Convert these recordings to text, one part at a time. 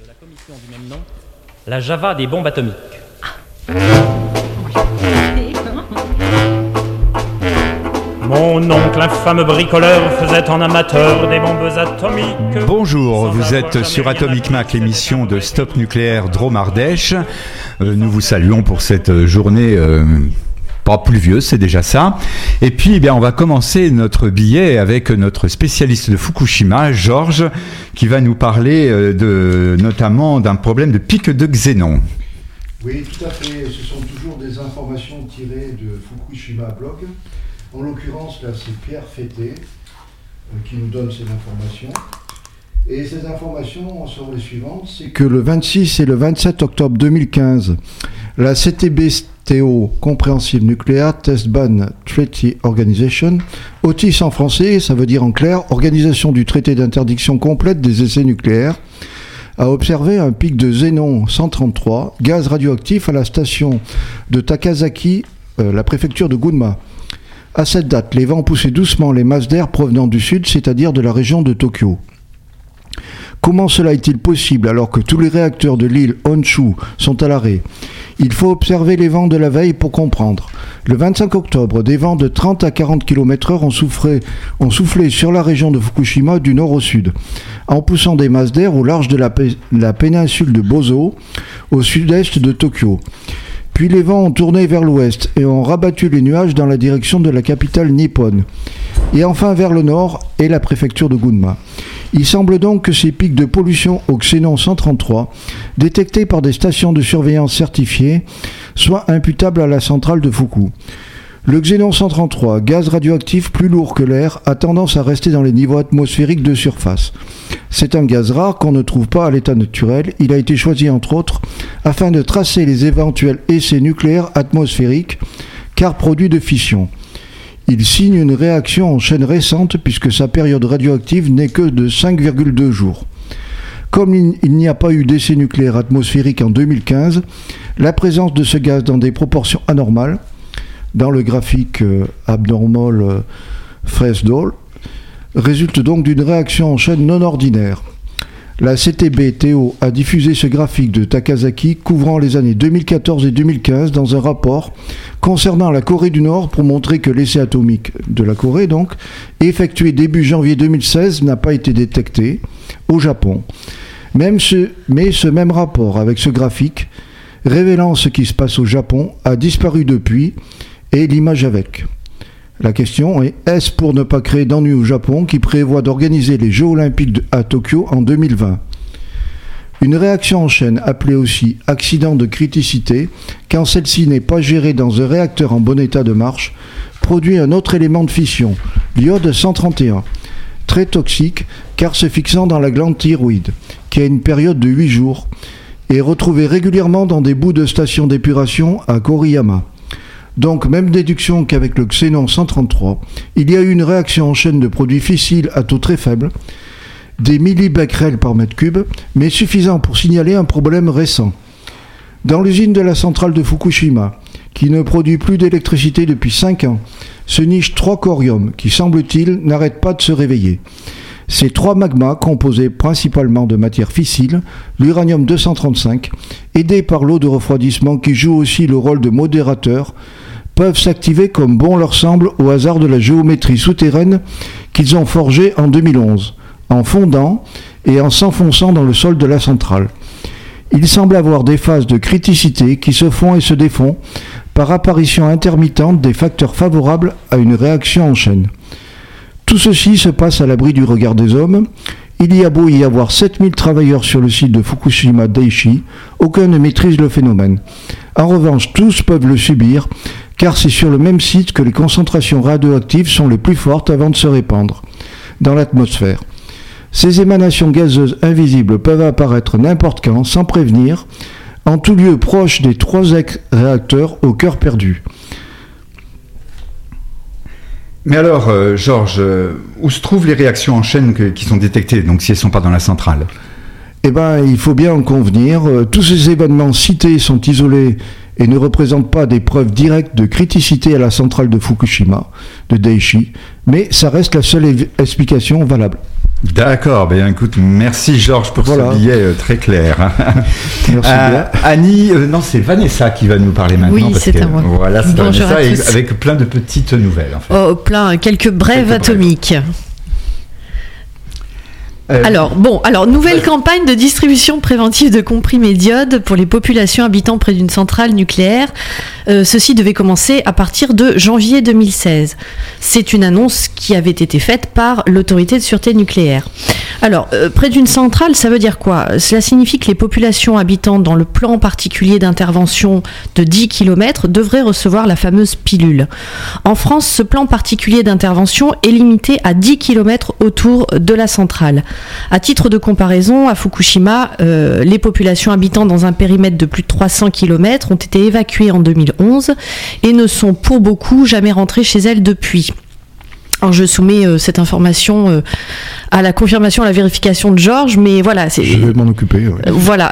de la commission du même nom, la Java des bombes atomiques. Mon oncle, infâme bricoleur, faisait en amateur des bombes atomiques. Bonjour, vous êtes sur Atomic Mac, l'émission de Stop Nucléaire Drôme-Ardèche. Nous vous saluons pour cette journée pas pluvieuse, c'est déjà ça. Et puis, eh bien, on va commencer notre billet avec notre spécialiste de Fukushima, Georges, qui va nous parler notamment d'un problème de pic de xénon. Oui, tout à fait. Ce sont toujours des informations tirées de Fukushima Blog. En l'occurrence, là, c'est Pierre Fété qui nous donne ces informations. Et ces informations sont les suivantes. C'est que le 26 et le 27 octobre 2015, la CTBTO, Comprehensive Nuclear Test Ban Treaty Organization, OTIS en français, ça veut dire en clair, Organisation du traité d'interdiction complète des essais nucléaires, a observé un pic de xénon 133, gaz radioactif à la station de Takasaki, la préfecture de Gunma. À cette date, les vents poussaient doucement les masses d'air provenant du sud, c'est-à-dire de la région de Tokyo. Comment cela est-il possible alors que tous les réacteurs de l'île Honshu sont à l'arrêt ? Il faut observer les vents de la veille pour comprendre. Le 25 octobre, des vents de 30 à 40 km/h ont soufflé sur la région de Fukushima du nord au sud, en poussant des masses d'air au large de la péninsule de Bozo, au sud-est de Tokyo. Puis les vents ont tourné vers l'ouest et ont rabattu les nuages dans la direction de la capitale nippone. Et enfin vers le nord et la préfecture de Gunma. Il semble donc que ces pics de pollution au xénon 133, détectés par des stations de surveillance certifiées, soient imputables à la centrale de Fuku. Le xénon 133, gaz radioactif plus lourd que l'air, a tendance à rester dans les niveaux atmosphériques de surface. C'est un gaz rare qu'on ne trouve pas à l'état naturel. Il a été choisi entre autres afin de tracer les éventuels essais nucléaires atmosphériques, car produit de fission. Il signe une réaction en chaîne récente puisque sa période radioactive n'est que de 5,2 jours. Comme il n'y a pas eu d'essais nucléaires atmosphériques en 2015, la présence de ce gaz dans des proportions anormales, dans le graphique abnormal Fresnel, résulte donc d'une réaction en chaîne non ordinaire. La CTBTO a diffusé ce graphique de Takasaki couvrant les années 2014 et 2015 dans un rapport concernant la Corée du Nord pour montrer que l'essai atomique de la Corée, donc, effectué début janvier 2016, n'a pas été détecté au Japon. Mais ce même rapport avec ce graphique, révélant ce qui se passe au Japon, a disparu depuis, et l'image avec. La question est, est-ce pour ne pas créer d'ennui au Japon qui prévoit d'organiser les Jeux Olympiques à Tokyo en 2020 ? Une réaction en chaîne, appelée aussi accident de criticité, quand celle-ci n'est pas gérée dans un réacteur en bon état de marche, produit un autre élément de fission, l'iode 131, très toxique car se fixant dans la glande thyroïde, qui a une période de 8 jours, et retrouvé régulièrement dans des bouts de stations d'épuration à Koriyama. Donc, même déduction qu'avec le xénon 133, il y a eu une réaction en chaîne de produits fissiles à taux très faible, des millibecquerels par mètre cube, mais suffisant pour signaler un problème récent. Dans l'usine de la centrale de Fukushima, qui ne produit plus d'électricité depuis 5 ans, se nichent 3 coriums qui, semble-t-il, n'arrêtent pas de se réveiller. Ces 3 magmas, composés principalement de matière fissile, l'uranium 235, aidés par l'eau de refroidissement qui joue aussi le rôle de modérateur, peuvent s'activer comme bon leur semble au hasard de la géométrie souterraine qu'ils ont forgée en 2011, en fondant et en s'enfonçant dans le sol de la centrale. Il semble avoir des phases de criticité qui se font et se défont par apparition intermittente des facteurs favorables à une réaction en chaîne. Tout ceci se passe à l'abri du regard des hommes. Il y a beau y avoir 7000 travailleurs sur le site de Fukushima Daiichi, aucun ne maîtrise le phénomène. En revanche, tous peuvent le subir, car c'est sur le même site que les concentrations radioactives sont les plus fortes avant de se répandre dans l'atmosphère. Ces émanations gazeuses invisibles peuvent apparaître n'importe quand, sans prévenir, en tout lieu proche des 3 réacteurs au cœur perdu. Mais alors, Georges, où se trouvent les réactions en chaîne qui sont détectées, donc si elles ne sont pas dans la centrale ? Eh bien, il faut bien en convenir. Tous ces événements cités sont isolés et ne représente pas des preuves directes de criticité à la centrale de Fukushima, de Daiichi, mais ça reste la seule explication valable. D'accord, bien écoute, merci Georges pour ce billet très clair. Merci bien. Annie, non, c'est Vanessa qui va nous parler maintenant. Oui, c'est à moi. Voilà, c'est Vanessa avec plein de petites nouvelles. En fait. Quelques brèves atomiques. Alors, nouvelle campagne de distribution préventive de comprimés d'iode pour les populations habitant près d'une centrale nucléaire. Ceci devait commencer à partir de janvier 2016. C'est une annonce qui avait été faite par l'autorité de sûreté nucléaire. Alors, près d'une centrale, ça veut dire quoi ? Cela signifie que les populations habitant dans le plan particulier d'intervention de 10 km devraient recevoir la fameuse pilule. En France, ce plan particulier d'intervention est limité à 10 km autour de la centrale. À titre de comparaison, à Fukushima, les populations habitant dans un périmètre de plus de 300 km ont été évacuées en 2011 et ne sont pour beaucoup jamais rentrées chez elles depuis. Alors je soumets cette information à la confirmation, à la vérification de Georges, mais voilà. Je vais m'en occuper. Ouais. Voilà,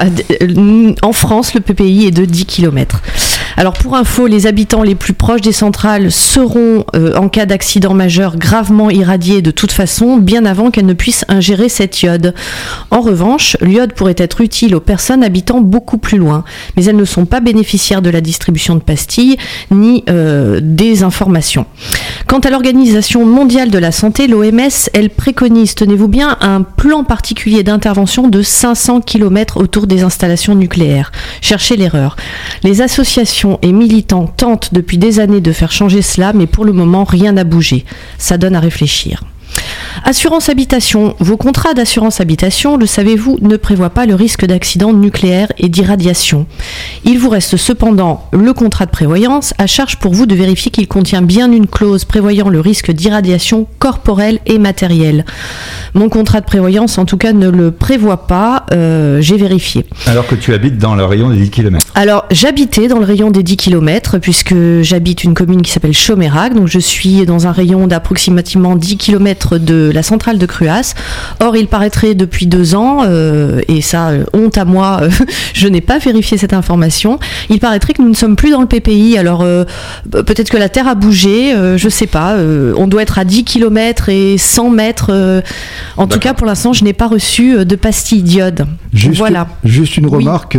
en France, le PPI est de 10 km. Alors pour info, les habitants les plus proches des centrales seront, en cas d'accident majeur, gravement irradiés de toute façon, bien avant qu'elles ne puissent ingérer cette iode. En revanche, l'iode pourrait être utile aux personnes habitant beaucoup plus loin, mais elles ne sont pas bénéficiaires de la distribution de pastilles, ni des informations. Quant à l'Organisation mondiale de la santé, l'OMS, elle préconise, tenez-vous bien, un plan particulier d'intervention de 500 km autour des installations nucléaires. Cherchez l'erreur. Les associations et militants tentent depuis des années de faire changer cela, mais pour le moment, rien n'a bougé. Ça donne à réfléchir. Assurance habitation. Vos contrats d'assurance habitation, le savez-vous, ne prévoient pas le risque d'accident nucléaire et d'irradiation. Il vous reste cependant le contrat de prévoyance, à charge pour vous de vérifier qu'il contient bien une clause prévoyant le risque d'irradiation corporelle et matérielle. Mon contrat de prévoyance, en tout cas, ne le prévoit pas, j'ai vérifié. Alors que tu habites dans le rayon des 10 km. Alors, j'habitais dans le rayon des 10 km, puisque j'habite une commune qui s'appelle Chaumérac, donc je suis dans un rayon d'approximativement 10 km de la centrale de Cruas. Or, il paraîtrait depuis 2 ans, et ça, honte à moi, je n'ai pas vérifié cette information, il paraîtrait que nous ne sommes plus dans le PPI. Alors, peut-être que la Terre a bougé, je sais pas, on doit être à 10 km et 100 mètres. En tout cas, pour l'instant, je n'ai pas reçu de pastilles d'iode. Juste une remarque,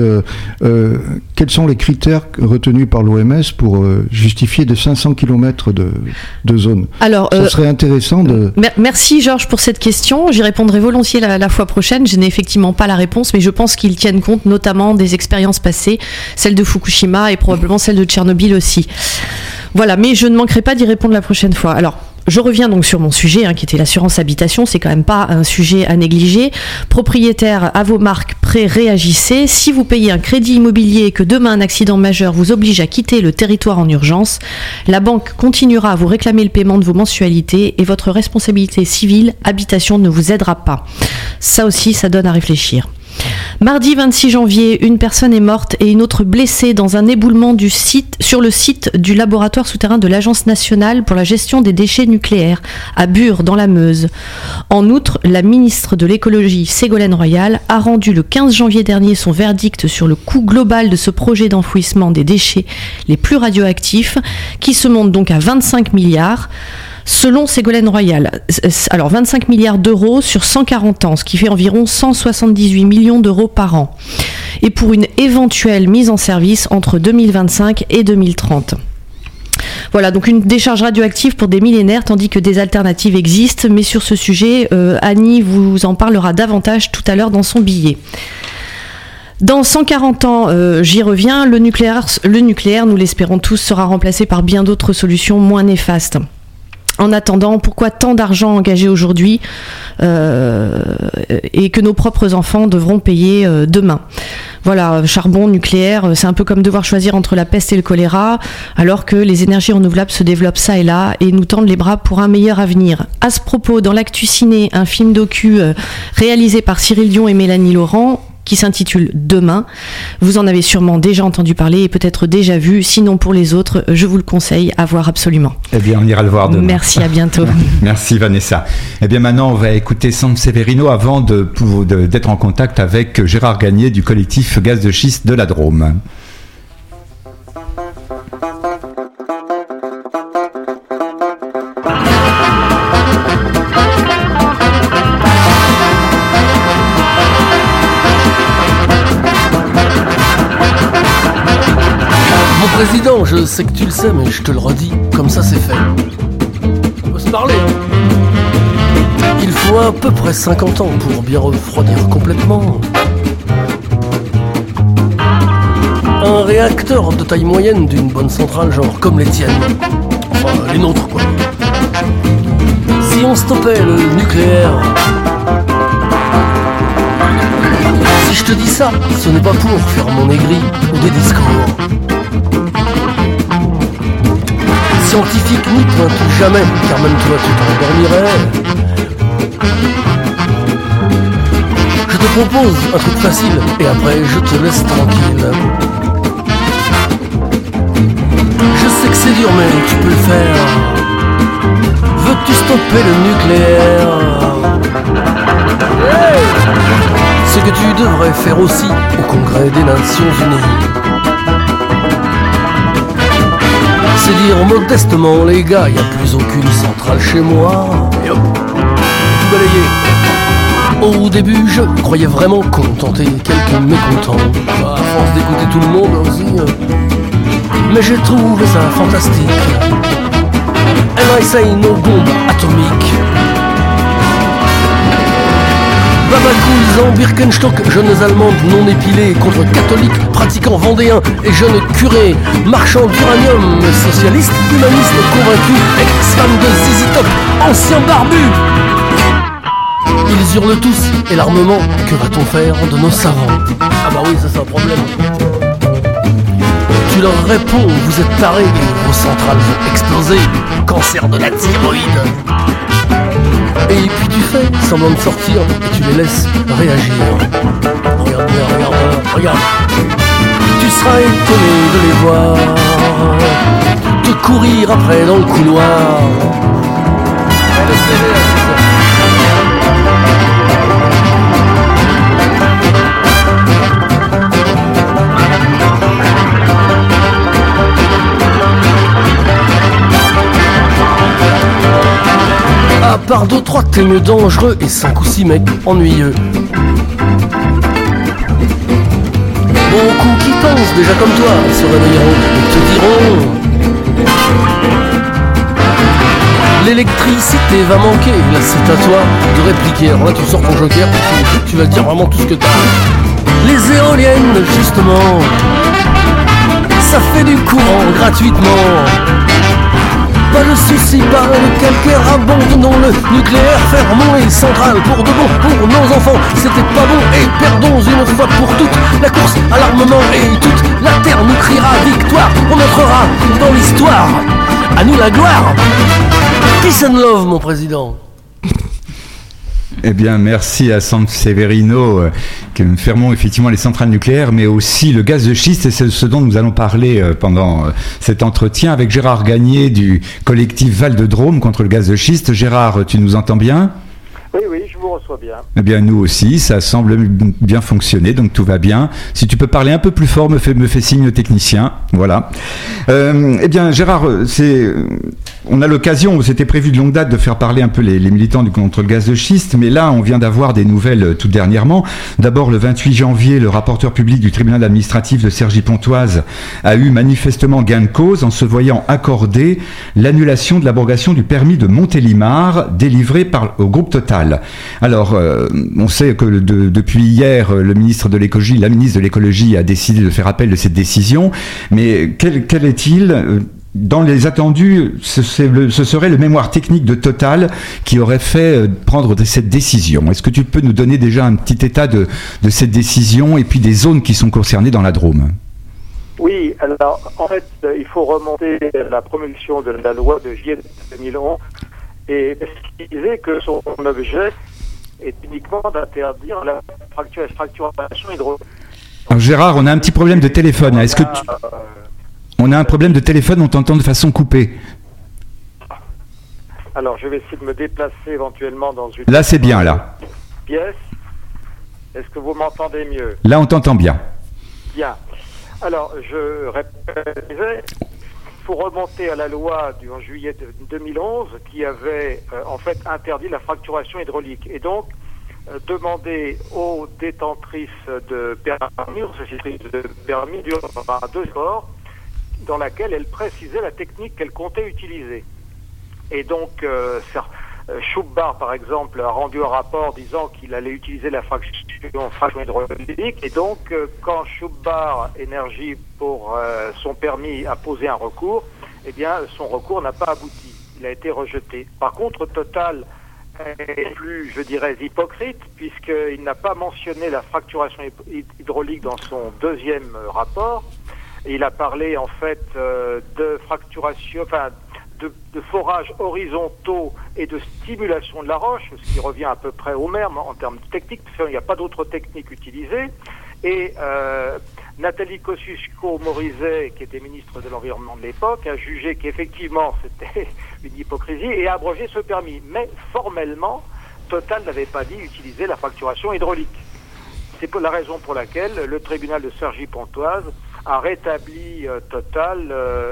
quels sont les critères retenus par l'OMS pour justifier de 500 km de zone ? Alors, ça serait intéressant de... Merci Georges pour cette question, j'y répondrai volontiers la fois prochaine. Je n'ai effectivement pas la réponse, mais je pense qu'ils tiennent compte notamment des expériences passées, celle de Fukushima et probablement celle de Tchernobyl aussi. Voilà, mais je ne manquerai pas d'y répondre la prochaine fois. Alors, je reviens donc sur mon sujet, qui était l'assurance habitation. C'est quand même pas un sujet à négliger. Propriétaires, à vos marques, prêts, réagissez. Si vous payez un crédit immobilier et que demain un accident majeur vous oblige à quitter le territoire en urgence, la banque continuera à vous réclamer le paiement de vos mensualités et votre responsabilité civile habitation ne vous aidera pas. Ça aussi, ça donne à réfléchir. Mardi 26 janvier, une personne est morte et une autre blessée dans un éboulement sur le site du laboratoire souterrain de l'Agence nationale pour la gestion des déchets nucléaires, à Bure, dans la Meuse. En outre, la ministre de l'écologie, Ségolène Royal, a rendu le 15 janvier dernier son verdict sur le coût global de ce projet d'enfouissement des déchets les plus radioactifs, qui se monte donc à 25 milliards. Selon Ségolène Royal, alors 25 milliards d'euros sur 140 ans, ce qui fait environ 178 millions d'euros par an. Et pour une éventuelle mise en service entre 2025 et 2030. Voilà, donc une décharge radioactive pour des millénaires, tandis que des alternatives existent. Mais sur ce sujet, Annie vous en parlera davantage tout à l'heure dans son billet. Dans 140 ans, j'y reviens, le nucléaire, nous l'espérons tous, sera remplacé par bien d'autres solutions moins néfastes. En attendant, pourquoi tant d'argent engagé aujourd'hui et que nos propres enfants devront payer demain ? Voilà, charbon, nucléaire, c'est un peu comme devoir choisir entre la peste et le choléra, alors que les énergies renouvelables se développent ça et là et nous tendent les bras pour un meilleur avenir. À ce propos, dans l'actu ciné, un film docu réalisé par Cyril Dion et Mélanie Laurent, qui s'intitule Demain. Vous en avez sûrement déjà entendu parler et peut-être déjà vu. Sinon, pour les autres, je vous le conseille à voir absolument. Eh bien, on ira le voir demain. Merci, à bientôt. Merci Vanessa. Eh bien, maintenant, on va écouter Sanseverino avant d'être en contact avec Gérard Gagné du collectif Gaz de Schiste de la Drôme. Président, je sais que tu le sais, mais je te le redis, comme ça c'est fait. On peut se parler, hein. Il faut à peu près 50 ans pour bien refroidir complètement un réacteur de taille moyenne d'une bonne centrale, genre comme les tiennes. Enfin, les nôtres, quoi. Si on stoppait le nucléaire... Si je te dis ça, ce n'est pas pour faire mon aigri ou des discours scientifiques n'y pointent jamais, car même toi tu t'endormirais. Je te propose un truc facile, et après je te laisse tranquille. Je sais que c'est dur, mais tu peux le faire. Veux-tu stopper le nucléaire? Hey! Ce que tu devrais faire aussi au Congrès des Nations Unies, c'est dire modestement, les gars, y a plus aucune centrale chez moi. Et hop, tout balayé. Au début, je croyais vraiment contenter quelques mécontents, à force d'écouter tout le monde aussi. Mais j'ai trouvé ça fantastique. And I say no bombe atomique. Babacools en Birkenstock, jeunes allemandes non épilées contre catholiques, pratiquants vendéens et jeunes curés, marchands d'uranium, socialistes, humanistes convaincus, ex-fans de ZZ Top, anciens barbus. Ils hurlent tous, et l'armement, que va-t-on faire de nos savants? Ah bah oui, ça c'est un problème. Tu leur réponds, vous êtes tarés, vos centrales vont exploser, cancer de la thyroïde. Et puis tu fais semblant de sortir et tu les laisses réagir. Regarde bien, regarde. Tu seras étonné de les voir te courir après dans le couloir. À part 2-3 thèmes dangereux et 5 ou 6 mecs ennuyeux. Beaucoup qui pensent déjà comme toi se réveilleront et te diront: l'électricité va manquer, là c'est à toi de répliquer. Alors là tu sors ton joker, tu vas dire vraiment tout ce que t'as. Les éoliennes justement, ça fait du courant gratuitement. Pas de soucis, pas de calcaire, abandonnons le nucléaire, fermons les centrales pour de bon, pour nos enfants, c'était pas bon, et perdons une fois pour toutes la course à l'armement, et toute la terre nous criera victoire, on entrera dans l'histoire, à nous la gloire. Peace and love, mon président. Eh bien, merci à San Severino, que nous fermons effectivement les centrales nucléaires, mais aussi le gaz de schiste, et c'est ce dont nous allons parler pendant cet entretien avec Gérard Gagné du collectif Val de Drôme contre le gaz de schiste. Gérard, tu nous entends bien ? Oui, je vous reçois bien. Eh bien, nous aussi, ça semble bien fonctionner, donc tout va bien. Si tu peux parler un peu plus fort, me fait signe le technicien. Voilà. Eh bien, Gérard, on a l'occasion, c'était prévu de longue date de faire parler un peu les militants contre le gaz de schiste, mais là, on vient d'avoir des nouvelles tout dernièrement. D'abord, le 28 janvier, le rapporteur public du tribunal administratif de Cergy-Pontoise a eu manifestement gain de cause en se voyant accorder l'annulation de l'abrogation du permis de Montélimar délivré au groupe Total. Alors, on sait que depuis hier, la ministre de l'écologie a décidé de faire appel de cette décision, mais quel est-il ? Dans les attendus, ce serait le mémoire technique de Total qui aurait fait prendre cette décision. Est-ce que tu peux nous donner déjà un petit état de cette décision et puis des zones qui sont concernées dans la Drôme ? Oui, alors en fait, il faut remonter à la promulgation de la loi de juillet 2011 et préciser que son objet est uniquement d'interdire la fracturation hydraulique. Alors Gérard, on a un petit problème de téléphone. Est-ce que on a un problème de téléphone, on t'entend de façon coupée. Alors, je vais essayer de me déplacer éventuellement dans une... Là, c'est bien, là. Pièce. Est-ce que vous m'entendez mieux ? Là, on t'entend bien. Bien. Alors, je répète, il faut remonter à la loi du 11 juillet 2011 qui avait en fait interdit la fracturation hydraulique. Et donc, demander aux détentrices de permis, aux sociétés de permis, par deux corps, dans laquelle elle précisait la technique qu'elle comptait utiliser. Et donc, Schubbar, par exemple, a rendu un rapport disant qu'il allait utiliser la fraction hydraulique. Et donc, quand Schubbar Energy, pour son permis, a posé un recours, eh bien, son recours n'a pas abouti. Il a été rejeté. Par contre, Total est plus, je dirais, hypocrite, puisqu'il n'a pas mentionné la fracturation hydraulique dans son deuxième rapport. Et il a parlé, en fait, de fracturation, enfin, de forages horizontaux et de stimulation de la roche, ce qui revient à peu près au même en termes techniques, parce qu'il n'y a pas d'autres techniques utilisées. Et Nathalie Kosciusko-Morizet, qui était ministre de l'Environnement de l'époque, a jugé qu'effectivement c'était une hypocrisie et a abrogé ce permis. Mais formellement, Total n'avait pas dit utiliser la fracturation hydraulique. C'est la raison pour laquelle le tribunal de Cergy-Pontoise a rétabli Total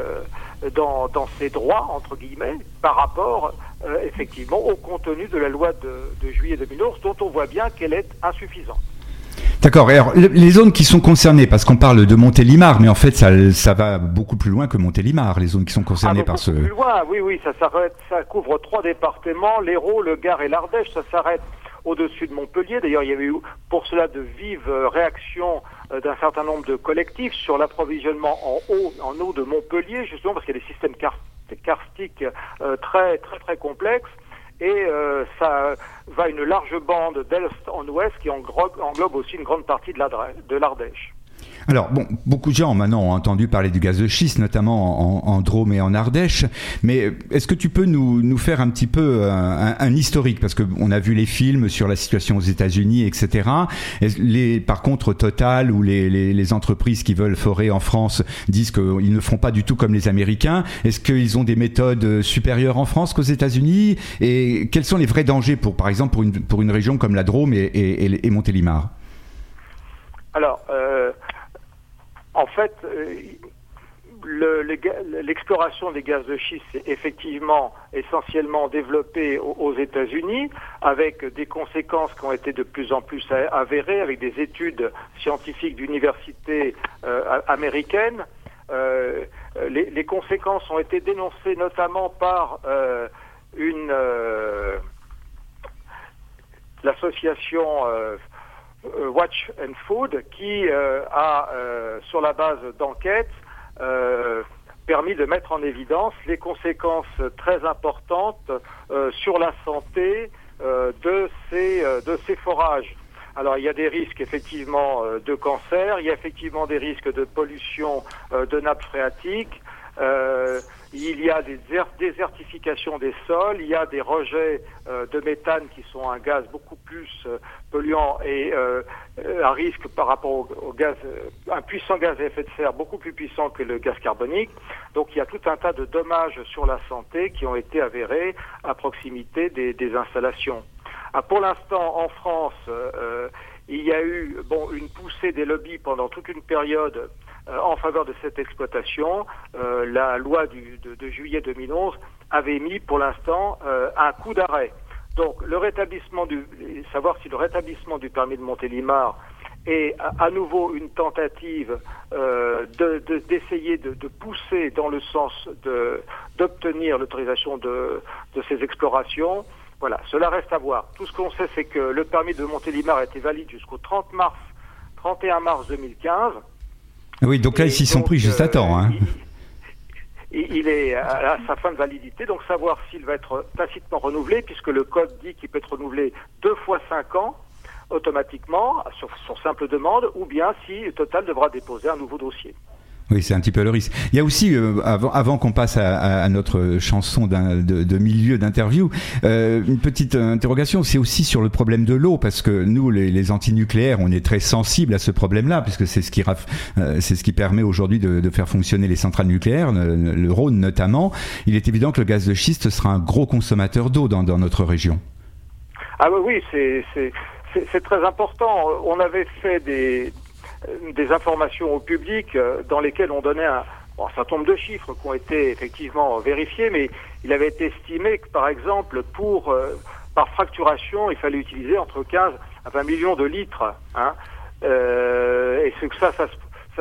dans ses droits, entre guillemets, par rapport effectivement au contenu de la loi de juillet 2011, dont on voit bien qu'elle est insuffisante. D'accord. Alors, les zones qui sont concernées, parce qu'on parle de Montélimar, mais en fait, ça va beaucoup plus loin que Montélimar, les zones qui sont concernées par ce... Plus loin, oui, ça couvre 3 départements, l'Hérault, le Gard et l'Ardèche. Ça s'arrête au-dessus de Montpellier. D'ailleurs, il y avait eu pour cela de vives réactions d'un certain nombre de collectifs sur l'approvisionnement en eau de Montpellier, justement parce qu'il y a des systèmes karstiques très, très, très complexes. Et ça va une large bande d'est en ouest qui englobe aussi une grande partie de l'Ardèche. Alors, bon, beaucoup de gens maintenant ont entendu parler du gaz de schiste, notamment en Drôme et en Ardèche, mais est-ce que tu peux nous faire un petit peu un historique, parce qu'on a vu les films sur la situation aux États-Unis, etc. Par contre, Total ou les entreprises qui veulent forer en France disent qu'ils ne font pas du tout comme les Américains. Est-ce qu'ils ont des méthodes supérieures en France qu'aux États-Unis? Et quels sont les vrais dangers, par exemple, pour une région comme la Drôme et Montélimar? Alors, en fait, l'exploration des gaz de schiste est effectivement essentiellement développée aux États-Unis, avec des conséquences qui ont été de plus en plus avérées, avec des études scientifiques d'universités américaines. Les conséquences ont été dénoncées notamment par l'association Watch and Food, qui a, sur la base d'enquêtes, permis de mettre en évidence les conséquences très importantes sur la santé de ces forages. Alors, il y a des risques effectivement de cancer, il y a effectivement des risques de pollution de nappes phréatiques, il y a des désertifications des sols, il y a des rejets de méthane qui sont un gaz beaucoup plus polluant et à risque par rapport au gaz, un puissant gaz à effet de serre beaucoup plus puissant que le gaz carbonique. Donc il y a tout un tas de dommages sur la santé qui ont été avérés à proximité des installations. Pour l'instant, en France, il y a eu une poussée des lobbies pendant toute une période en faveur de cette exploitation. La loi de juillet 2011 avait mis pour l'instant un coup d'arrêt. Donc savoir si le rétablissement du permis de Montélimar est à nouveau une tentative d'essayer de pousser dans le sens d'obtenir l'autorisation de ces explorations. Voilà, cela reste à voir. Tout ce qu'on sait, c'est que le permis de Montélimar a été valide jusqu'au 31 mars 2015. Oui, donc là, ils s'y sont pris juste à temps. Hein. Il est à sa fin de validité, donc savoir s'il va être tacitement renouvelé, puisque le code dit qu'il peut être renouvelé 2 fois 5 ans, automatiquement, sur simple demande, ou bien si Total devra déposer un nouveau dossier. Oui, c'est un petit peu le risque. Il y a aussi, avant qu'on passe à notre chanson de milieu d'interview, une petite interrogation, c'est aussi sur le problème de l'eau, parce que nous, les antinucléaires, on est très sensibles à ce problème-là, puisque c'est ce qui permet aujourd'hui de faire fonctionner les centrales nucléaires, le Rhône notamment. Il est évident que le gaz de schiste sera un gros consommateur d'eau dans notre région. Ah oui, c'est très important. On avait fait des informations au public dans lesquelles on donnait un certain nombre de chiffres qui ont été effectivement vérifiés, mais il avait été estimé que, par exemple, par fracturation, il fallait utiliser entre 15 à 20 millions de litres. Et c'est que ça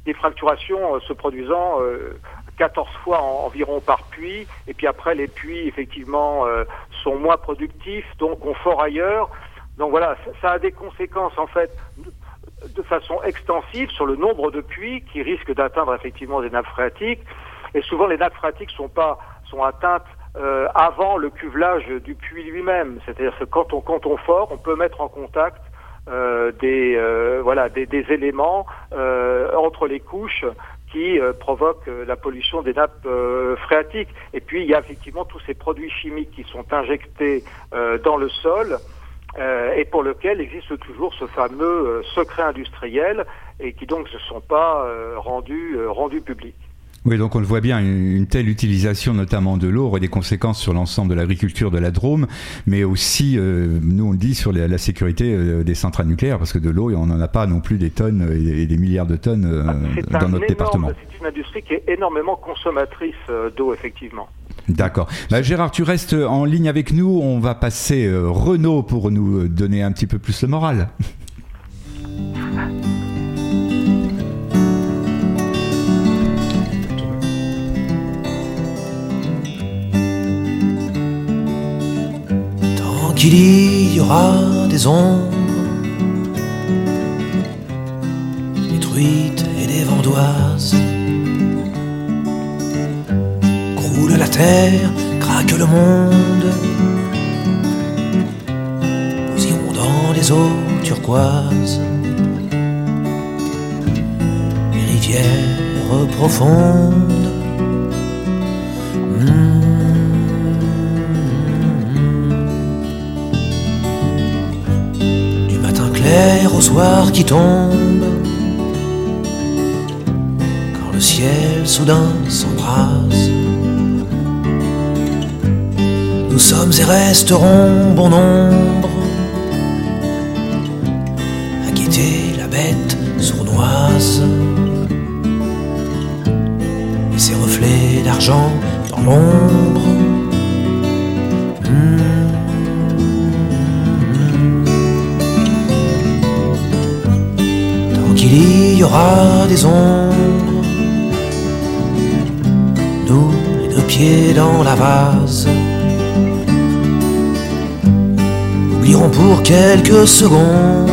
des fracturations se produisant 14 fois environ par puits, et puis après les puits effectivement sont moins productifs, donc on fore ailleurs. Donc voilà, ça a des conséquences en fait de façon extensive sur le nombre de puits qui risquent d'atteindre effectivement des nappes phréatiques, et souvent les nappes phréatiques sont atteintes avant le cuvelage du puits lui-même. C'est-à-dire que quand on fore, on peut mettre en contact des éléments entre les couches qui provoquent la pollution des nappes phréatiques. Et puis il y a effectivement tous ces produits chimiques qui sont injectés dans le sol et pour lequel existe toujours ce fameux secret industriel et qui donc ne sont pas rendus publics. Oui, donc on le voit bien, une telle utilisation notamment de l'eau aurait des conséquences sur l'ensemble de l'agriculture de la Drôme, mais aussi, nous on le dit, sur la sécurité des centrales nucléaires, parce que de l'eau, on n'en a pas non plus des tonnes et des milliards de tonnes dans notre département. C'est une industrie qui est énormément consommatrice d'eau, effectivement. D'accord. Gérard, tu restes en ligne avec nous, on va passer Renaud pour nous donner un petit peu plus le moral. Qu'il y aura des ombres, des truites et des vandoises. Croule la terre, craque le monde. Nous irons dans les eaux turquoises, les rivières profondes. Au soir qui tombe, quand le ciel soudain s'embrase, nous sommes et resterons bon nombre à guetter la bête sournoise et ses reflets d'argent dans l'ombre. Il y aura des ombres, nous les deux pieds dans la vase, oublierons pour quelques secondes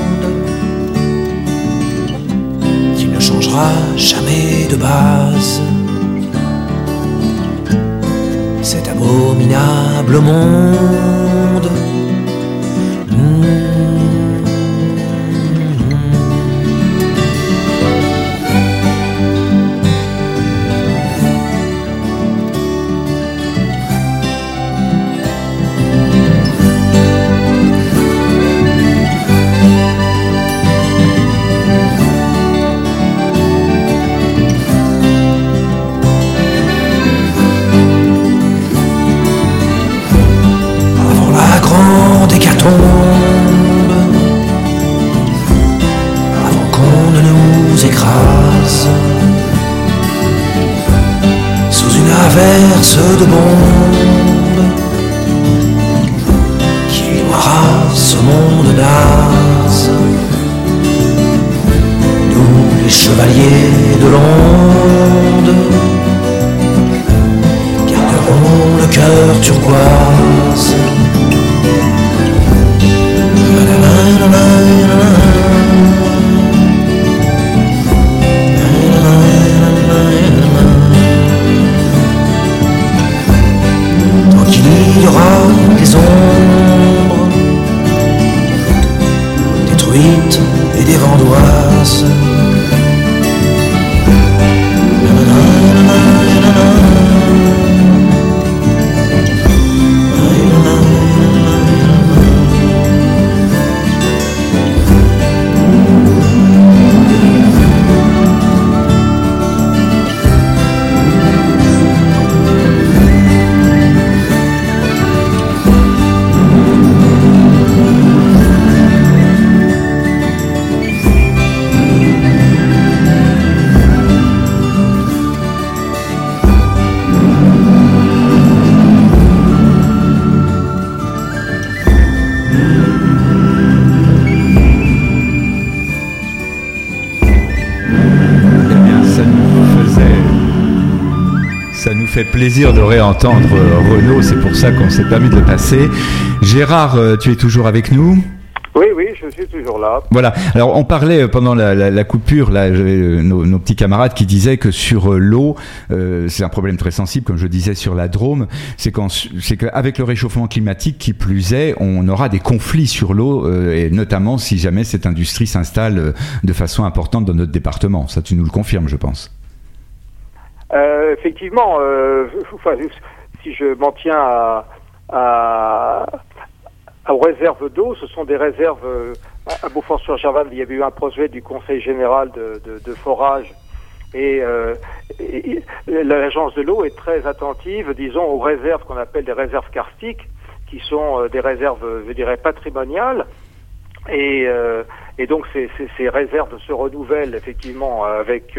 qu'il ne changera jamais de base cet abominable monde. Avant qu'on ne nous écrase sous une averse de bombes qui noiera ce monde naze, nous les chevaliers de l'onde garderons le cœur turquoise. Tant qu'il y aura des ombres, des truites et des vandoises, fait plaisir de réentendre Renaud, c'est pour ça qu'on s'est permis de le passer. Gérard, tu es toujours avec nous ? Oui, je suis toujours là. Voilà. Alors, on parlait pendant la coupure, là, nos petits camarades qui disaient que sur l'eau, c'est un problème très sensible, comme je disais sur la Drôme, c'est qu'avec le réchauffement climatique, qui plus est, on aura des conflits sur l'eau, et notamment si jamais cette industrie s'installe de façon importante dans notre département. Ça, tu nous le confirmes, je pense. Effectivement, si je m'en tiens aux réserves d'eau, ce sont des réserves à Beaufort-sur-Gervanne. Il y avait eu un projet du Conseil général de forage et l'agence de l'eau est très attentive, disons, aux réserves qu'on appelle des réserves karstiques, qui sont des réserves, je dirais, patrimoniales. Et donc ces réserves se renouvellent effectivement avec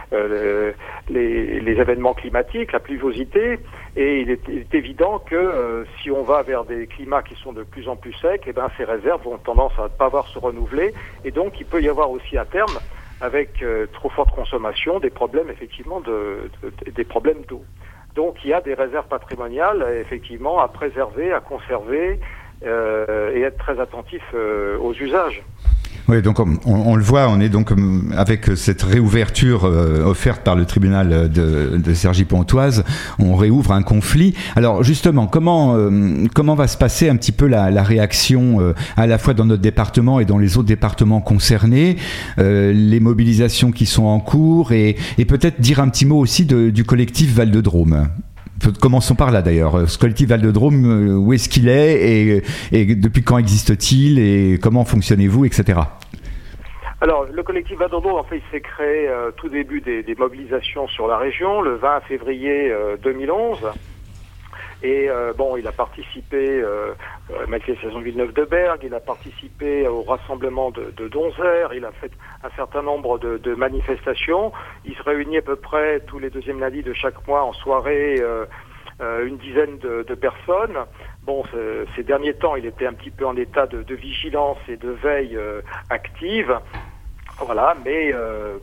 les événements climatiques, la pluviosité, et il est évident que si on va vers des climats qui sont de plus en plus secs, eh ben ces réserves ont tendance à ne pas se renouveler, et donc il peut y avoir aussi à terme, avec trop forte consommation, des problèmes effectivement des problèmes d'eau. Donc il y a des réserves patrimoniales effectivement à préserver, à conserver, et être très attentif aux usages. Oui, donc on le voit, on est donc avec cette réouverture offerte par le tribunal de Cergy-Pontoise, on réouvre un conflit. Alors justement, comment va se passer un petit peu la réaction à la fois dans notre département et dans les autres départements concernés, les mobilisations qui sont en cours, et peut-être dire un petit mot aussi du collectif Val-de-Drôme. Commençons par là d'ailleurs. Ce collectif Val-de-Drôme, où est-ce qu'il est et depuis quand existe-t-il et comment fonctionnez-vous, etc. Alors, le collectif Val-de-Drôme, en fait, il s'est créé tout début des mobilisations sur la région, le 20 février 2011. Et il a participé à la manifestation de Villeneuve-de-Berg, il a participé au rassemblement de Donzère, il a fait un certain nombre de manifestations. Il se réunit à peu près tous les deuxièmes lundis de chaque mois en soirée, une dizaine de personnes. Bon, ces derniers temps, il était un petit peu en état de vigilance et de veille active. Voilà, mais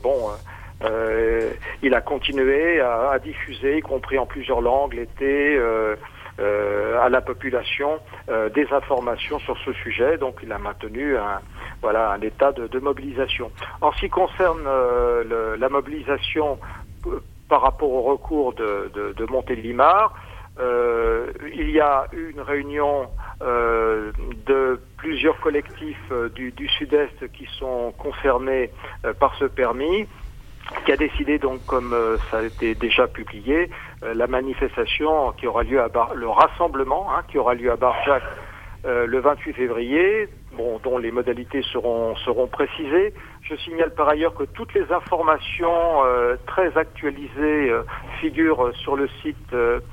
il a continué à diffuser, y compris en plusieurs langues, l'été, à la population, des informations sur ce sujet. Donc, il a maintenu un état de mobilisation. En ce qui concerne la mobilisation par rapport au recours de Montélimar, il y a eu une réunion de plusieurs collectifs du Sud-Est qui sont concernés par ce permis, qui a décidé donc, comme ça a été déjà publié, la manifestation qui aura lieu le rassemblement qui aura lieu à Barjac le 28 février, dont les modalités seront précisées. Je signale par ailleurs que toutes les informations très actualisées figurent sur le site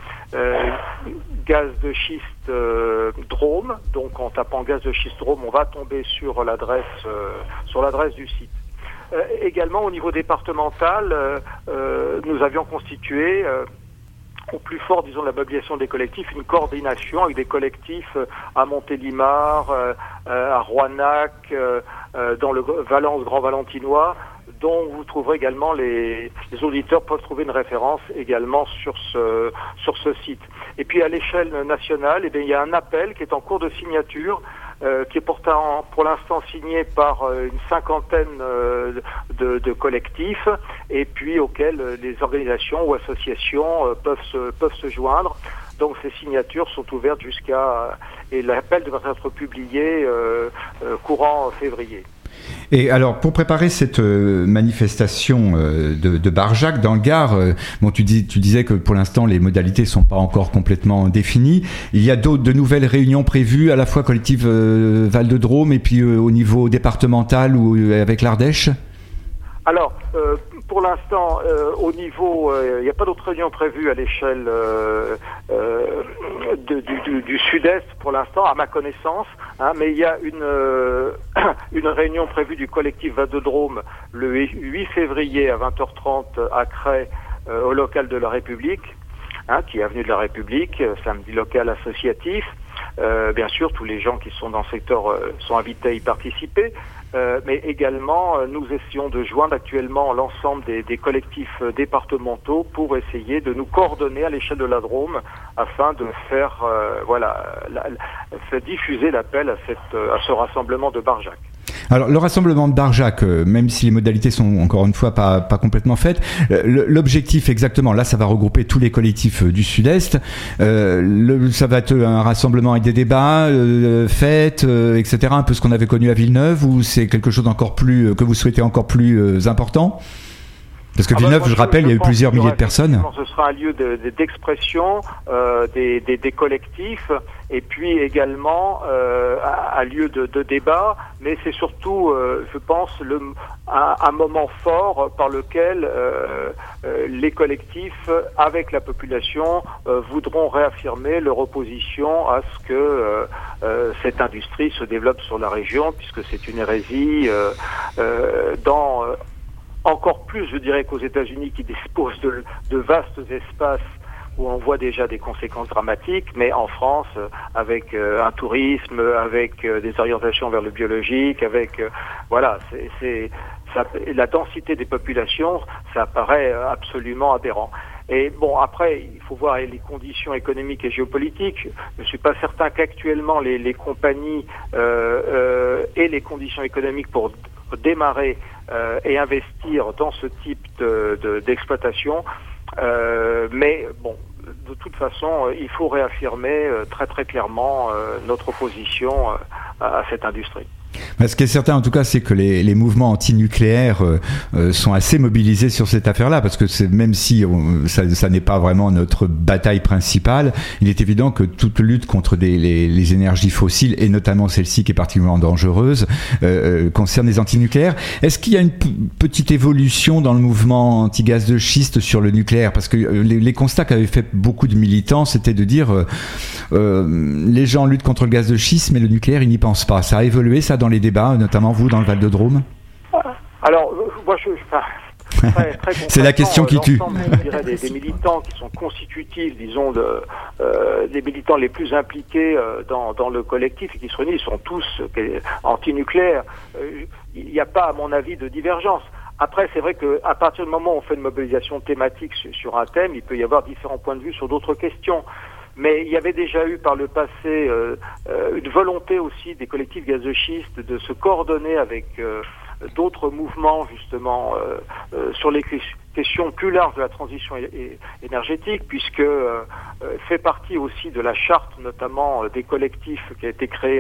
gaz de schiste Drôme. Donc en tapant gaz de schiste Drôme, on va tomber sur l'adresse du site. Également au niveau départemental, nous avions constitué au plus fort, disons, de la mobilisation des collectifs, une coordination avec des collectifs à Montélimar, à Rouanac, dans le Valence Grand Valentinois, dont vous trouverez également les auditeurs peuvent trouver une référence également sur ce site. Et puis à l'échelle nationale, il y a un appel qui est en cours de signature, qui est pourtant pour l'instant signé par une cinquantaine de collectifs, et puis auxquels les organisations ou associations peuvent se joindre. Donc ces signatures sont ouvertes et l'appel devrait être publié courant février. Et alors, pour préparer cette manifestation de Barjac dans le Gard, tu disais que pour l'instant les modalités sont pas encore complètement définies. Il y a de nouvelles réunions prévues, à la fois collective Val-de-Drôme et puis au niveau départemental ou avec l'Ardèche. Alors, pour l'instant, au niveau, il n'y a pas d'autres réunions prévues à l'échelle du Sud-Est pour l'instant, à ma connaissance, mais il y a une réunion prévue du collectif Val-de-Drôme le 8 février à 20h30 à Cray, au local de la République, qui est avenue de la République, samedi local associatif. Bien sûr, tous les gens qui sont dans le secteur sont invités à y participer. Mais également, nous essayons de joindre actuellement l'ensemble des collectifs départementaux pour essayer de nous coordonner à l'échelle de la Drôme afin de faire diffuser l'appel à ce rassemblement de Barjac. Alors le rassemblement de Barjac, même si les modalités sont encore une fois pas complètement faites, l'objectif exactement, là ça va regrouper tous les collectifs du Sud-Est, ça va être un rassemblement avec des débats, fêtes, etc., un peu ce qu'on avait connu à Villeneuve, ou c'est quelque chose d'encore plus, que vous souhaitez encore plus important ? Parce que Villeneuve, je rappelle, il y a eu plusieurs milliers de personnes. Ce sera un lieu d'expression des collectifs, et puis également un lieu de débat, mais c'est surtout, je pense, un moment fort par lequel les collectifs, avec la population, voudront réaffirmer leur opposition à ce que cette industrie se développe sur la région, puisque c'est une hérésie encore plus, je dirais, qu'aux États-Unis, qui disposent de vastes espaces où on voit déjà des conséquences dramatiques, mais en France, avec un tourisme, avec des orientations vers le biologique, avec la densité des populations, ça paraît absolument aberrant. Et bon, après, il faut voir les conditions économiques et géopolitiques. Je ne suis pas certain qu'actuellement les compagnies aient les conditions économiques pour démarrer et investir dans ce type d'exploitation. Mais bon, de toute façon, il faut réaffirmer très très clairement notre opposition à cette industrie. Ce qui est certain en tout cas, c'est que les mouvements anti-nucléaires sont assez mobilisés sur cette affaire-là, parce que même si ça n'est pas vraiment notre bataille principale, il est évident que toute lutte contre les énergies fossiles, et notamment celle-ci qui est particulièrement dangereuse, concerne les anti-nucléaires. Est-ce qu'il y a une petite évolution dans le mouvement anti-gaz de schiste sur le nucléaire ? Parce que les constats qu'avaient fait beaucoup de militants, c'était de dire les gens luttent contre le gaz de schiste, mais le nucléaire, ils n'y pensent pas. Ça a évolué, ça, dans les débats, notamment vous, dans le Val-de-Drôme ? Alors, moi, très c'est la question qui tue. Je dirais des militants qui sont constitutifs, disons, des militants les plus impliqués dans le collectif et qui se réunissent, sont tous anti-nucléaires. Il n'y a pas, à mon avis, de divergence. Après, c'est vrai qu'à partir du moment où on fait une mobilisation thématique sur un thème, il peut y avoir différents points de vue sur d'autres questions. Mais il y avait déjà eu par le passé une volonté aussi des collectifs gaz de schiste de se coordonner avec d'autres mouvements justement sur les questions plus larges de la transition énergétique, puisque fait partie aussi de la charte notamment des collectifs qui a été créée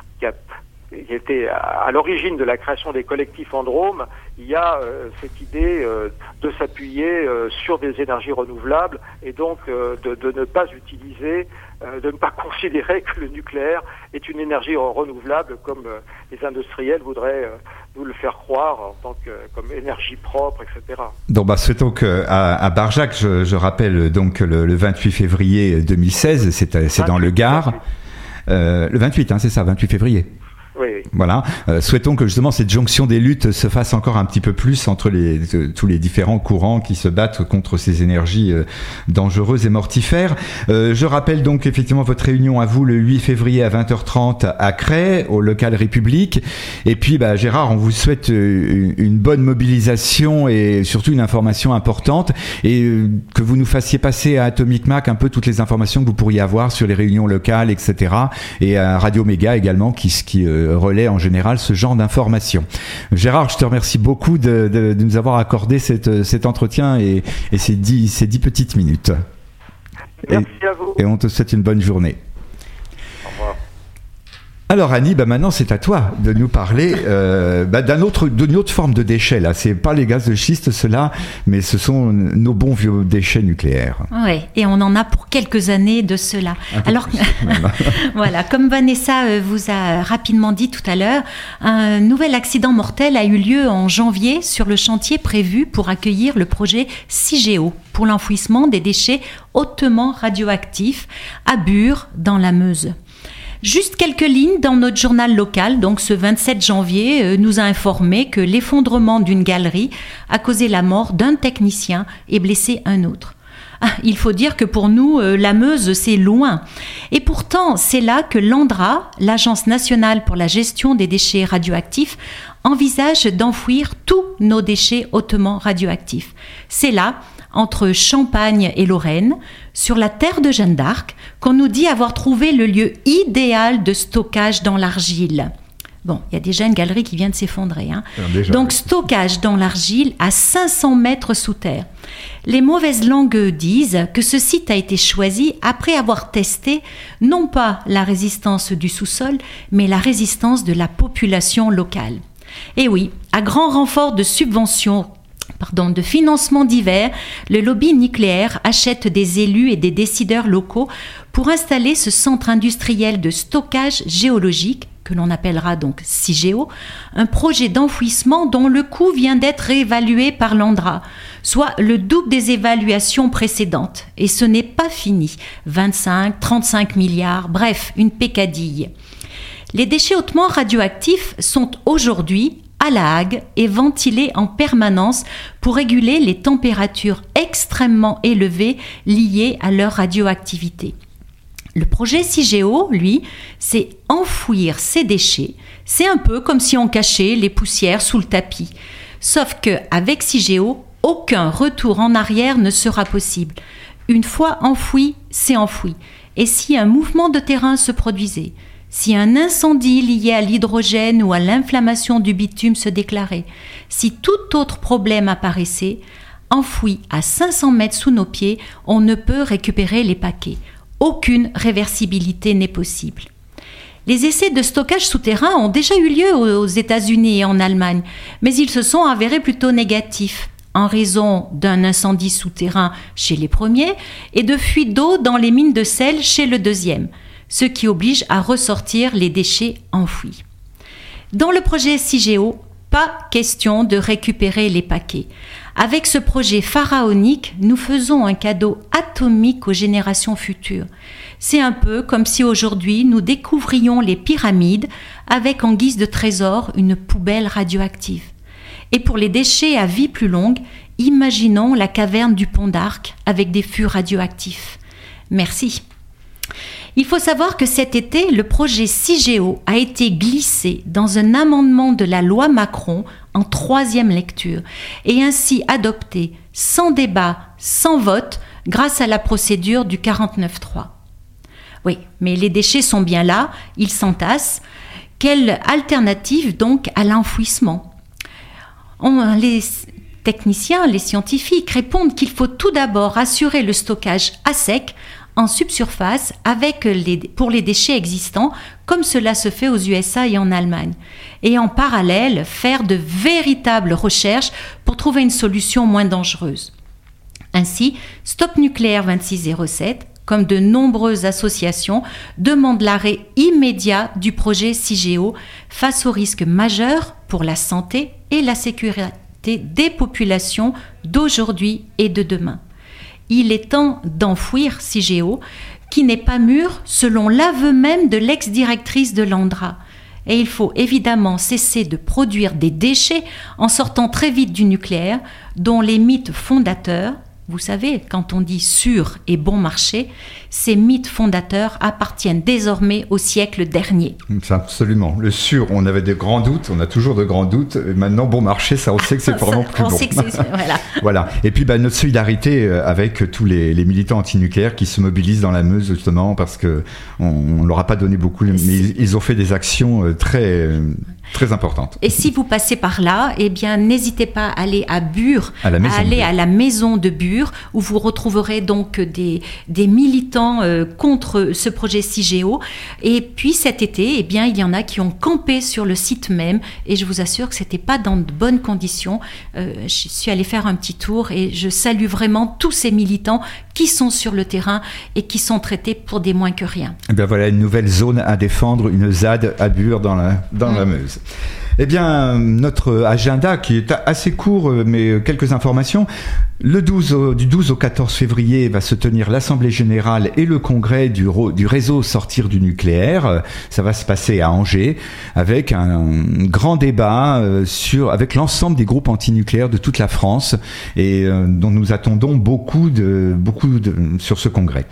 qui était à l'origine de la création des collectifs en Drôme. Il y a cette idée de s'appuyer sur des énergies renouvelables et donc de ne pas utiliser, de ne pas considérer que le nucléaire est une énergie renouvelable comme les industriels voudraient nous le faire croire en tant que comme énergie propre, etc. Donc, souhaitons qu'à Barjac, je rappelle donc le 28 février 2016, c'est dans le Gard. Le 28, c'est ça, 28 février. Oui. Voilà. Souhaitons que justement cette jonction des luttes se fasse encore un petit peu plus entre tous les différents courants qui se battent contre ces énergies dangereuses et mortifères. Je rappelle donc effectivement votre réunion à vous le 8 février à 20h30 à Cray, au local République. Et puis Gérard, on vous souhaite une bonne mobilisation et surtout une information importante, et que vous nous fassiez passer à Atomic Mac un peu toutes les informations que vous pourriez avoir sur les réunions locales, etc. Et à Radio Méga également qui relaie en général ce genre d'informations. Gérard, je te remercie beaucoup de nous avoir accordé cet entretien et ces 10 petites minutes. Merci à vous. Et on te souhaite une bonne journée. Au revoir. Alors Annie, maintenant c'est à toi de nous parler d'une autre forme de déchets. Là, c'est pas les gaz de schiste ceux-là, mais ce sont nos bons vieux déchets nucléaires. Oui, et on en a pour quelques années de cela. Alors voilà, comme Vanessa vous a rapidement dit tout à l'heure, un nouvel accident mortel a eu lieu en janvier sur le chantier prévu pour accueillir le projet CIGEO pour l'enfouissement des déchets hautement radioactifs à Bure dans la Meuse. Juste quelques lignes dans notre journal local, donc ce 27 janvier, nous a informé que l'effondrement d'une galerie a causé la mort d'un technicien et blessé un autre. Il faut dire que pour nous, la Meuse, c'est loin. Et pourtant, c'est là que l'ANDRA, l'Agence nationale pour la gestion des déchets radioactifs, envisage d'enfouir tous nos déchets hautement radioactifs. C'est là, entre Champagne et Lorraine, sur la terre de Jeanne d'Arc, qu'on nous dit avoir trouvé le lieu idéal de stockage dans l'argile. Bon, il y a déjà une galerie qui vient de s'effondrer. Donc, stockage dans l'argile à 500 mètres sous terre. Les mauvaises langues disent que ce site a été choisi après avoir testé non pas la résistance du sous-sol, mais la résistance de la population locale. Et oui, à grand renfort de subventions, de financements divers, le lobby nucléaire achète des élus et des décideurs locaux pour installer ce centre industriel de stockage géologique, que l'on appellera donc CIGEO, un projet d'enfouissement dont le coût vient d'être réévalué par l'ANDRA, soit le double des évaluations précédentes. Et ce n'est pas fini. 25, 35 milliards, bref, une peccadille. Les déchets hautement radioactifs sont aujourd'hui à La Hague et ventilés en permanence pour réguler les températures extrêmement élevées liées à leur radioactivité. Le projet CIGEO, lui, c'est enfouir ces déchets. C'est un peu comme si on cachait les poussières sous le tapis. Sauf qu'avec CIGEO, aucun retour en arrière ne sera possible. Une fois enfoui, c'est enfoui. Et si un mouvement de terrain se produisait, si un incendie lié à l'hydrogène ou à l'inflammation du bitume se déclarait, si tout autre problème apparaissait, enfoui à 500 mètres sous nos pieds, on ne peut récupérer les paquets. Aucune réversibilité n'est possible. Les essais de stockage souterrain ont déjà eu lieu aux États-Unis et en Allemagne, mais ils se sont avérés plutôt négatifs en raison d'un incendie souterrain chez les premiers et de fuites d'eau dans les mines de sel chez le deuxième, ce qui oblige à ressortir les déchets enfouis. Dans le projet CIGEO, pas question de récupérer les paquets. Avec ce projet pharaonique, nous faisons un cadeau atomique aux générations futures. C'est un peu comme si aujourd'hui nous découvrions les pyramides avec en guise de trésor une poubelle radioactive. Et pour les déchets à vie plus longue, imaginons la caverne du Pont d'Arc avec des fûts radioactifs. Merci. Il faut savoir que cet été, le projet CIGEO a été glissé dans un amendement de la loi Macron en 3e lecture et ainsi adopté sans débat, sans vote, grâce à la procédure du 49.3. Oui, mais les déchets sont bien là, ils s'entassent. Quelle alternative donc à l'enfouissement ? Les techniciens, les scientifiques répondent qu'il faut tout d'abord assurer le stockage à sec, en subsurface pour les déchets existants, comme cela se fait aux USA et en Allemagne. Et en parallèle, faire de véritables recherches pour trouver une solution moins dangereuse. Ainsi, Stop Nucléaire 2607, comme de nombreuses associations, demande l'arrêt immédiat du projet CIGEO face aux risques majeurs pour la santé et la sécurité des populations d'aujourd'hui et de demain. Il est temps d'enfouir CIGEO, qui n'est pas mûr selon l'aveu même de l'ex-directrice de l'ANDRA. Et il faut évidemment cesser de produire des déchets en sortant très vite du nucléaire, dont les mythes fondateurs, vous savez, quand on dit sûr et bon marché, ces mythes fondateurs appartiennent désormais au siècle dernier. Absolument. Le sûr, on avait de grands doutes, on a toujours de grands doutes. Maintenant, bon marché, ça, on sait que c'est vraiment plus bon. On sait que c'est, voilà. Voilà. Et puis, notre solidarité avec tous les militants antinucléaires qui se mobilisent dans la Meuse, justement, parce que on leur a pas donné beaucoup, mais ils ont fait des actions très importantes. Et si vous passez par là, eh bien, n'hésitez pas à aller à Bure, à la maison de Bure, où vous retrouverez donc des militants contre ce projet CIGEO. Et puis cet été, eh bien, il y en a qui ont campé sur le site même, et je vous assure que c'était pas dans de bonnes conditions. Je suis allée faire un petit tour et je salue vraiment tous ces militants qui sont sur le terrain et qui sont traités pour des moins que rien. Et bien voilà une nouvelle zone à défendre, une ZAD à Bure dans la Meuse. Eh bien, notre agenda qui est assez court, mais quelques informations. Du 12 au 14 février va se tenir l'Assemblée Générale et le Congrès du réseau Sortir du nucléaire. Ça va se passer à Angers avec un grand débat avec l'ensemble des groupes antinucléaires de toute la France et dont nous attendons beaucoup sur ce congrès.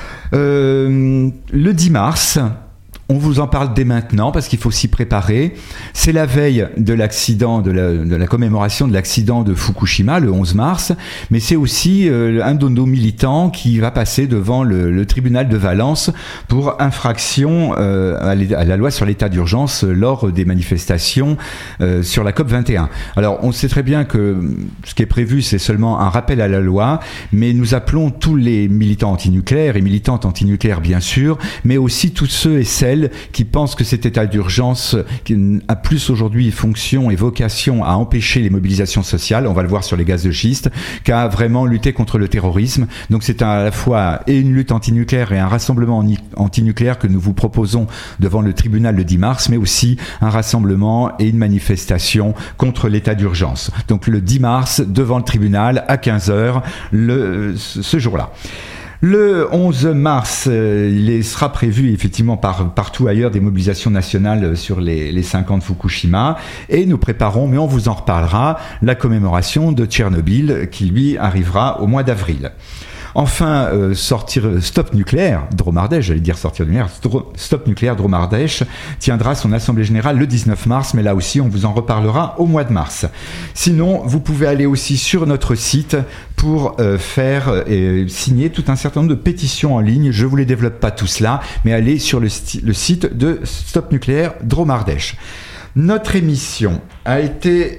Le 10 mars, on vous en parle dès maintenant parce qu'il faut s'y préparer. C'est la veille de l'accident, de la commémoration de l'accident de Fukushima, le 11 mars, mais c'est aussi un de nos militants qui va passer devant le tribunal de Valence pour infraction à la loi sur l'état d'urgence lors des manifestations sur la COP21. Alors, on sait très bien que ce qui est prévu, c'est seulement un rappel à la loi, mais nous appelons tous les militants antinucléaires et militantes antinucléaires, bien sûr, mais aussi tous ceux et celles qui pensent que cet état d'urgence a plus aujourd'hui fonction et vocation à empêcher les mobilisations sociales, on va le voir sur les gaz de schiste, qu'à vraiment lutter contre le terrorisme. Donc c'est à la fois et une lutte antinucléaire et un rassemblement antinucléaire que nous vous proposons devant le tribunal le 10 mars, mais aussi un rassemblement et une manifestation contre l'état d'urgence. Donc le 10 mars, devant le tribunal, à 15h, ce jour-là. Le 11 mars, il sera prévu effectivement partout ailleurs des mobilisations nationales sur les 5 ans de Fukushima et nous préparons, mais on vous en reparlera, la commémoration de Tchernobyl qui lui arrivera au mois d'avril. Enfin, Stop Nucléaire, Dromardèche, j'allais dire sortir du nucléaire, Stop Nucléaire Dromardèche tiendra son assemblée générale le 19 mars, mais là aussi on vous en reparlera au mois de mars. Sinon, vous pouvez aller aussi sur notre site pour signer tout un certain nombre de pétitions en ligne. Je ne vous les développe pas tout cela, mais allez sur le site de Stop Nucléaire Dromardèche. Notre émission a été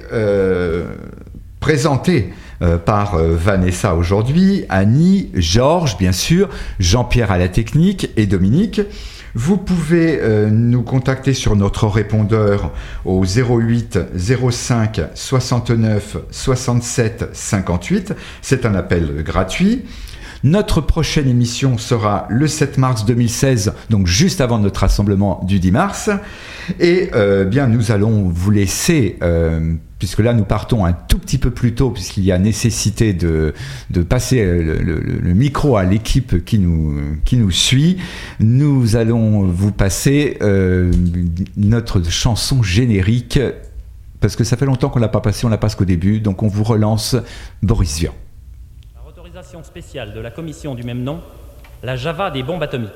présentée par Vanessa aujourd'hui, Annie, Georges bien sûr, Jean-Pierre à la technique et Dominique. Vous pouvez nous contacter sur notre répondeur au 08 05 69 67 58. C'est un appel gratuit. Notre prochaine émission sera le 7 mars 2016, donc juste avant notre rassemblement du 10 mars. Et bien, nous allons vous laisser, puisque là nous partons un tout petit peu plus tôt, puisqu'il y a nécessité de passer le micro à l'équipe qui nous suit. Nous allons vous passer notre chanson générique, parce que ça fait longtemps qu'on ne l'a pas passée, on la passe qu'au début, donc on vous relance Boris Vian. Autorisation spéciale de la commission du même nom, la Java des bombes atomiques.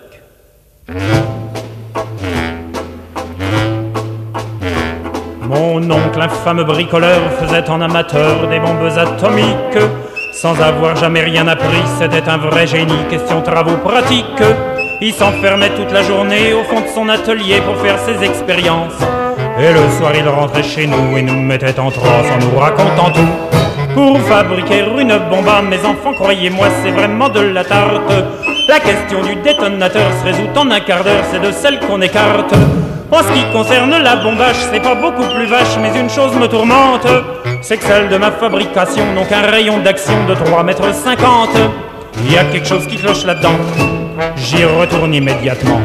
Mon oncle, infâme bricoleur, faisait en amateur des bombes atomiques. Sans avoir jamais rien appris, c'était un vrai génie, question travaux pratiques. Il s'enfermait toute la journée au fond de son atelier pour faire ses expériences. Et le soir il rentrait chez nous et nous mettait en transe en nous racontant tout. Pour fabriquer une bombe, mes enfants, croyez-moi, c'est vraiment de la tarte. La question du détonateur se résout en un quart d'heure, c'est de celle qu'on écarte. En ce qui concerne la bombage, c'est pas beaucoup plus vache, mais une chose me tourmente, c'est que celle de ma fabrication n'ont qu'un rayon d'action de 3,50 mètres. Il y a quelque chose qui cloche là-dedans, j'y retourne immédiatement.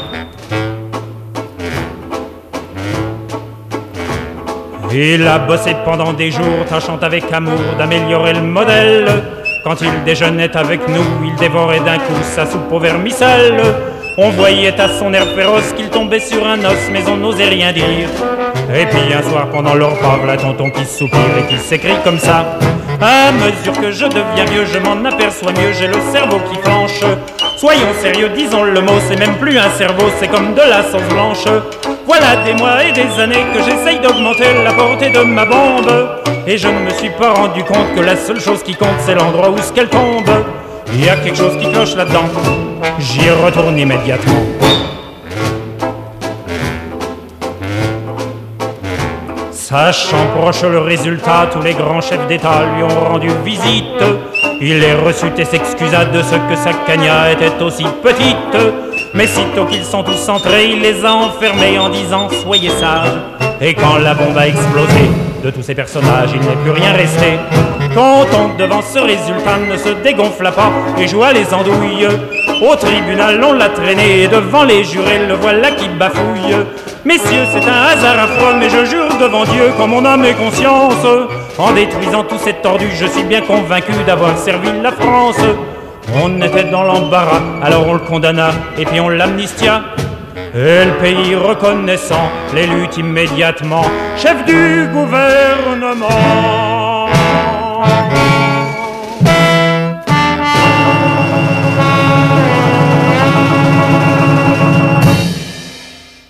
Il a bossé pendant des jours, tâchant avec amour d'améliorer le modèle. Quand il déjeunait avec nous, il dévorait d'un coup sa soupe au vermicelle. On voyait à son air féroce qu'il tombait sur un os, mais on n'osait rien dire. Et puis un soir pendant le repas, voilà tonton qui soupire et qui s'écrie comme ça. À mesure que je deviens vieux, je m'en aperçois mieux, j'ai le cerveau qui flanche. Soyons sérieux, disons le mot, c'est même plus un cerveau, c'est comme de la sauce blanche. Voilà des mois et des années que j'essaye d'augmenter la portée de ma bombe. Et je ne me suis pas rendu compte que la seule chose qui compte, c'est l'endroit où ce qu'elle tombe. Il y a quelque chose qui cloche là-dedans, j'y retourne immédiatement. Sachant proche le résultat, tous les grands chefs d'État lui ont rendu visite. Il les reçut et s'excusa de ce que sa cagna était aussi petite. Mais sitôt qu'ils sont tous entrés, il les a enfermés en disant « Soyez sages ». Et quand la bombe a explosé, de tous ces personnages, il n'est plus rien resté. Quand on, devant ce résultat, ne se dégonfla pas et joua les andouilles. Au tribunal, on l'a traîné et devant les jurés, le voilà qui bafouille. Messieurs, c'est un hasard affreux, mais je jure devant Dieu, comme mon âme et conscience, en détruisant tout cette tordu, je suis bien convaincu d'avoir servi la France. On était dans l'embarras, alors on le condamna, et puis on l'amnistia. Et le pays reconnaissant, l'élut immédiatement chef du gouvernement.